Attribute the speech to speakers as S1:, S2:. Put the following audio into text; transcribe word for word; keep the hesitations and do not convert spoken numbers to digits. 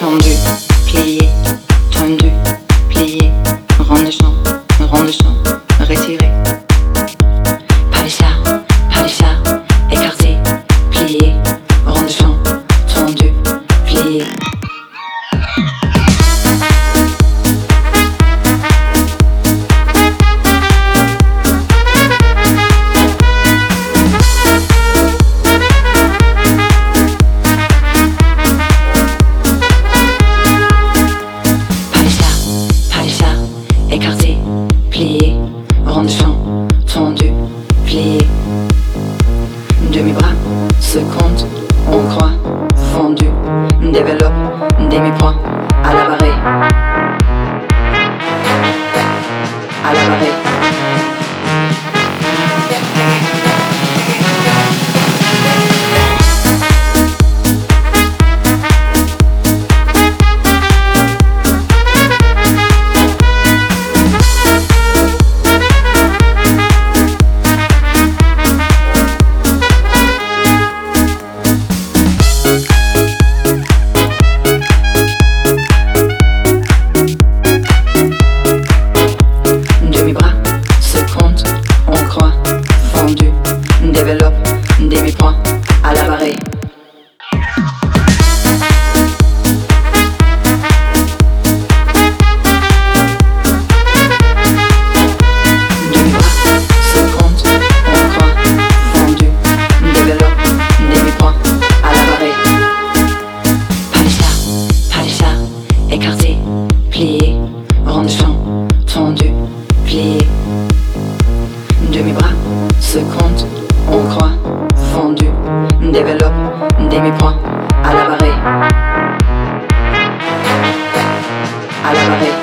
S1: tendu, plié, tendu, plié, rond de champ, rond de champ, retiré. Palissard, palissard, écarté, plié, rond de champ, tendu, plié. Écarté, plié, rond de champ, tendu, plié. Demi-bras, se compte, on croit, fondu, développe, demi-points, à la barrée. À la barrée. Développe, demi-points, à la barrée. Demi-bras, se compte, on croit, fondu, développe, demi-points, à la barrée. Palissard, palissard, écarté, plié, rond de champ, tendu, plié. Demi-bras, se compte, on croit, fondu, développe, demi-points, à la barrée. À la barrée.